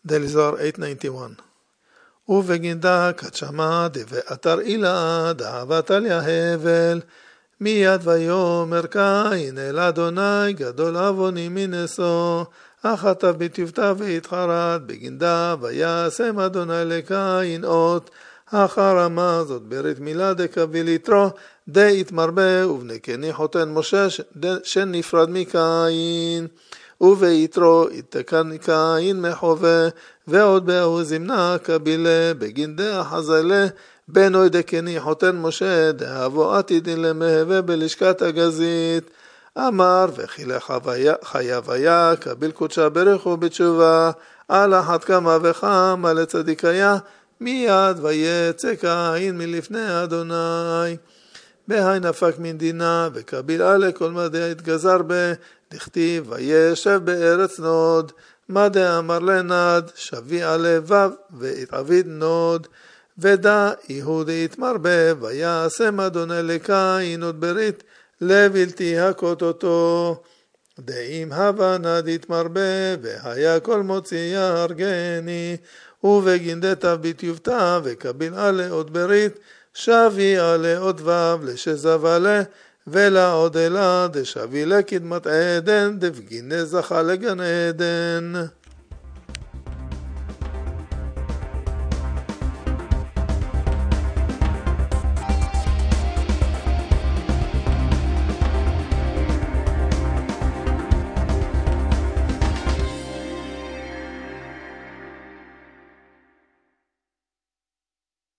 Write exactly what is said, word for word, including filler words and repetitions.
Delizar eight ninety-one. ובגינדה כתשמע דבאתר אילה דאבת על יהבל מיד ויאמר קין אל אדוני גדול עווני מנשוא אחטא בטיובטא והתחרט בגינדה וישם אדוני לקין אות החרמה זאת ברית מילה דקביל יתרו די יתמרבה ובני קני חותן משה שנפרד מקין וביתרו יתקן קין מחווה ועוד באהו זמנה קבילה בגינדה חזלה בנוי דקני חותן משה דאבו עתידין למהווה בלשכת הגזית אמר וחילה חייביה קביל קודשה ברכו בתשובה על אחת כמה וכמה לצדיקיה מיד ויצא קין מלפני אדוני בהי נפק מן דינה וקביל עלה כל מדי התגזר בה דכתיב וישב בארץ נוד מה דאמר לנד שבי עלה וו והתעביד נוד ודע יהודי יתמרבה ויעשם אדוני לקין עוד ברית לבלתי הכות אותו דעים הווה נד יתמרבה והיה כל מוציא יהרגני ובגינדתה בטיובטא וקביל עלה עוד ברית שבי עלה עוד וו לשזב עלה ולה עוד אלה דשבי לקדמת עדן דבגיני זכה לגן עדן